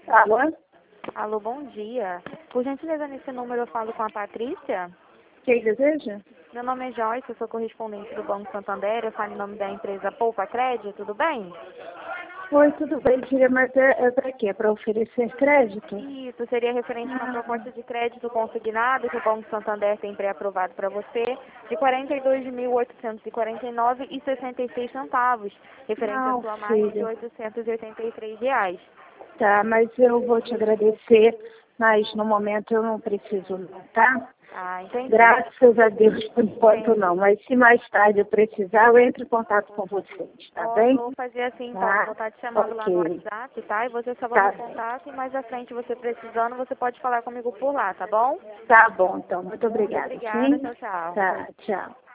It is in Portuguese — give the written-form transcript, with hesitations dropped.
Alô? Alô, bom dia. Por gentileza, nesse número eu falo com a Patrícia. Quem deseja? Meu nome é Joyce, eu sou correspondente do Banco Santander, eu falo em nome da empresa Poupa Crédito, tudo bem? Oi, tudo bem, filha, mas é para quê? Para oferecer crédito? Isso, seria referente a uma proposta de crédito consignado que o Banco Santander tem pré-aprovado para você, de R$ 42.849,66, referente à Não, sua margem de filha. R$ 883. Tá, mas eu vou te agradecer, mas no momento eu não preciso não, tá? Ah, entendi. Graças a Deus, por enquanto Entendi. não, mas se mais tarde eu precisar, eu entro em contato com vocês, tá bem? Vou fazer assim, então. Tá? Vou estar te chamando lá no Ok. WhatsApp, tá? E você só vai Tá, no contato e mais à frente, você precisando, você pode falar comigo por lá, tá bom? tá bom, então. Muito Muito obrigada, obrigada. sim? Tchau, tchau. Tá, tchau.